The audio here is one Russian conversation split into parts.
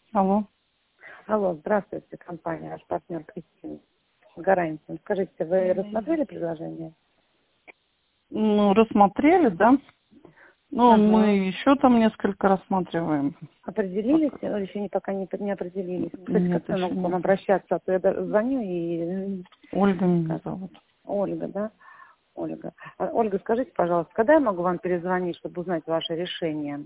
Алло. Алло, здравствуйте, компания, ваш партнер Кристина Гарантин. Скажите, вы рассмотрели предложение? Ну, рассмотрели, да? Ну, Ага. мы еще там несколько рассматриваем. Определились Пока. или еще пока не определились? Скажите, Нет, как я еще могу к вам нет. обращаться? А то я звоню и... Ольга меня Как? зовут. Ольга, да? Ольга. Ольга, скажите, пожалуйста, когда я могу вам перезвонить, чтобы узнать ваше решение?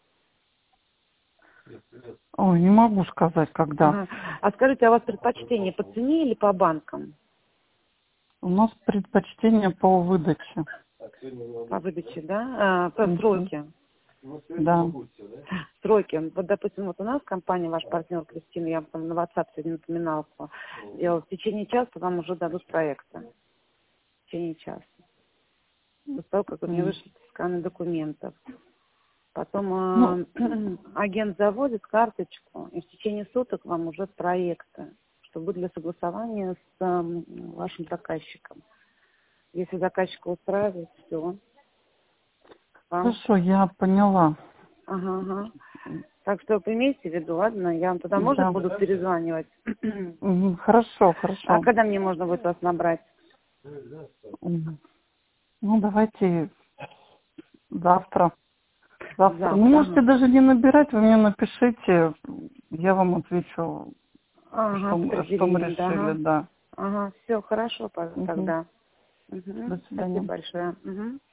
Ой, не могу сказать, когда. Ага. А скажите, а у вас предпочтение по цене или по банкам? У нас предпочтение по выдаче. По выдаче, да? По Мгм. сроке. Да. Сроки. Вот, допустим, вот у нас компания, ваш партнер Кристина, я вам там на WhatsApp сегодня напоминала, делала, в течение часа вам уже дадут проекты. В течение часа. После того, как вы мне вышлите сканы документов. Ну, Потом агент заводит карточку, и в течение суток вам уже проекты, чтобы для согласования с вашим заказчиком. Если заказчика устраивает, все, вам. хорошо, я поняла. Ага, ага. Так что имейте в виду, ладно? Я вам тогда, может, Да. буду перезванивать? Мгм. Хорошо, А хорошо. когда мне можно будет вас набрать? Мгм. Ну, давайте завтра. Завтра. Ну, Завтра, можете ага. даже не набирать, вы мне напишите, я вам отвечу, Ага, с что мы определением, да, решили, ага. да. Ага, все, хорошо Мгм. тогда. До Угу. Спасибо свидания. большое. Угу.